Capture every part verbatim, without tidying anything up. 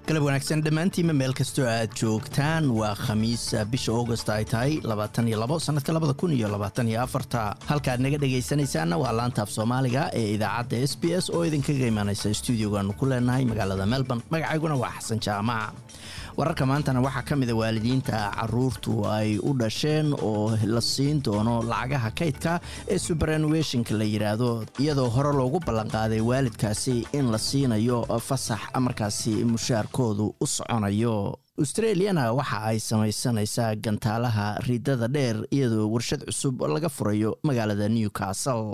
galab wanaagsan dhamaantiin meel kasto aad joogtaan waa khamiis bisha August ay tahay labaatan iyo labo sanadka labada kun iyo labaatan iyo afar halka naga dhageysanaysaan waa laanta af Soomaaliga ee idaacadda S B S oo idinkaga imaanaysa studio-ga ku leenahay magaalada Melbourne magacayguna waa Xasan Jaamac wararka maantana waxa kamid ah waalidiinta caruurtu ay u dhasheen oo la siin doono lacagaha kaydka ee superannuation-ka la yiraahdo iyadoo hore loogu ballan qaaday waalidkaasi in la siinayo fasax markaasi mushaarkoodu u soconayo Australiana waxa ay samaysanaysaa gantaalaha ridada dheer iyadoo warshad cusub laga furayo magaalada Newcastle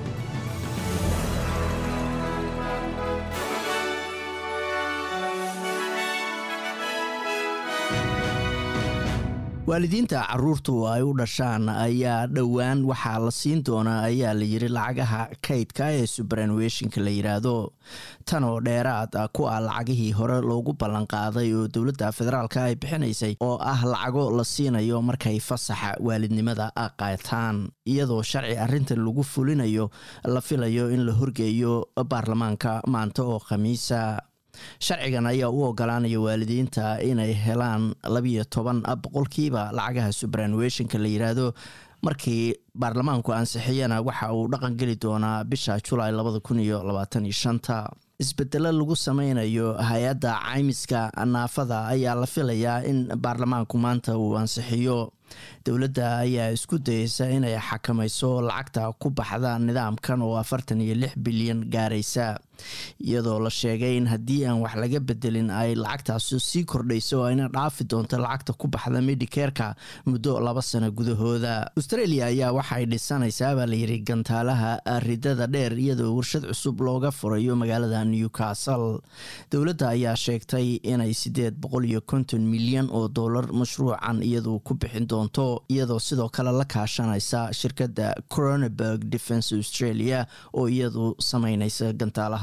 waalidiinta caruurtu ay u dhashaan ayaa dhawaan waxa la siin doona ayaa la yiri lacagaha kaydka ee superannuation-ka la yiraahdo tan oo dheeraad ku ah lacagihii hore loogu ballan qaaday oo dawladda federaalka ay bixinaysay oo ah lacago la siinayo markay fasaxa waalidnimada qaataan iyadoo sharci arrintan lagu fulinayo la filayo in la horgeeyo baarlamaanka maanta oo khamiisa sharcigan ayaa u ogolaanaya waalidiinta inay helaan laba iyo toban boqolkiiba lacagaha superannuation-ka la yiraahdo markii baarlamaanku ansixiyana waxa uu dhaqan gali doonaa bisha July laba kun iyo labaatan iyo shan isbedelo lagu sameynayo hay'adda caymiska naafada ayaa la filayaa in baarlamaanku maanta uu ansixiyo dawladda ayaa isku dayaysa inay xakamayso lacagta ku baxda nidaamkan oo afartan iyo lix bilyan gaaraysa iyadoo la sheegay in haddii aan wax laga bedelin ay lacagtaas sii kordhayso ayna dhaafi doonto lacagta ku baxda Medicare-ka muddo laba sano gudahooda Australia ayaa waxay dhisanaysaa baa la yiri gantaalaha ridada dheer iyadoo warshad cusub looga furayo magaalada Newcastle dawladda ayaa sheegtay inay sideed boqol iyo konton milyan oo dollar mashruucan iyadoo ku bixin doonto iyadoo sidoo kale la kaashanaysa shirkadda Cronenberg Defence Australia oo iyadu sameynaysa gantaalaha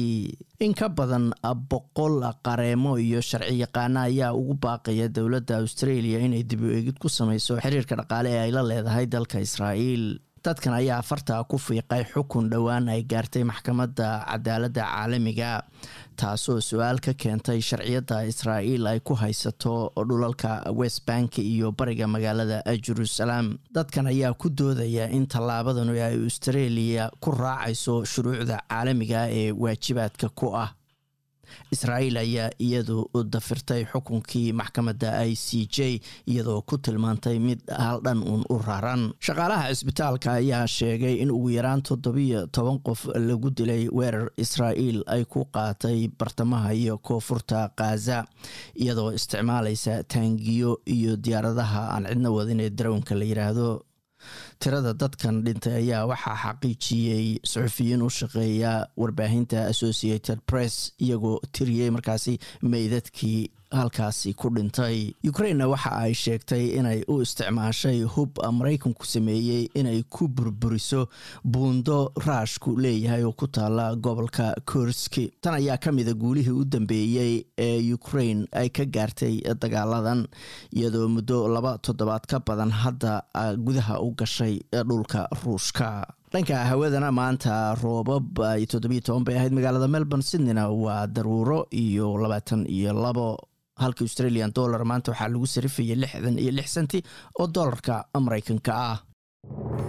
in ka badan boqol qareemo iyo sharci yaqaan ayaa ugu baaqaya dawladda Australia inay dib u eegid ku sameyso xiriirka dhaqaale ee ay la leedahay dalka Israa'iil dadkan ayaa afarta ku fiiqay xukun dhawaan ay gaartay maxkamadda cadaaladda caalamiga taasoo su'aal ka keentay sharciyada Israa'iil ay ku haysato dhulalka West Bank iyo bariga magaalada Jerusalem dadkan ayaa ku doodaya in talaabadan ay Australia ku raacayso shuruucda caalamiga ee waajibaadka ku ah Israa'iil ayaa iyadu u dafirtay xukunkii maxkamadda I C J iyadoo ku tilmaantay mid hal dhan uun u raran shaqaalaha isbitaalka ayaa sheegay in ugu yaraan toddoba iyo toban qof lagu dilay weerar Israa'iil ay ku qaatay bartamaha iyo koonfurta Gaza iyadoo isticmaalaysa taangiyo iyo diyaaradaha aan cidna wadin ee drownka la yiraahdo tirada dadkan dhintay ayaa waxaa xaqiijiyay suxufiyiin u shaqeeya warbaahinta Associated Press iyagoo tiriyay markaasi meydadkii halkaasi ku dhintay Ukraine waxa ay sheegtay inay u isticmaashay hub Mareykanku sameeyay inay ku burburiso buundo Ruushku leeyahay oo ku taala gobolka Kursk tan ayaa kamid ah guulihii u dambeeyay ee Ukraine ay ka gaartay dagaaladan iyadoo muddo laba toddobaad ka badan hadda gudaha u gashay dhulka Ruushka dhanka hawadana maanta roobab ay toddoba iyo toban bay ahayd magaalada Melbourne Sydneyna waa daruuro iyo labaatan iyo labo halka Australian dollar maanta waxa lagu sarifayay lixdan iyo lix senti oo dollarka Mareykanka ah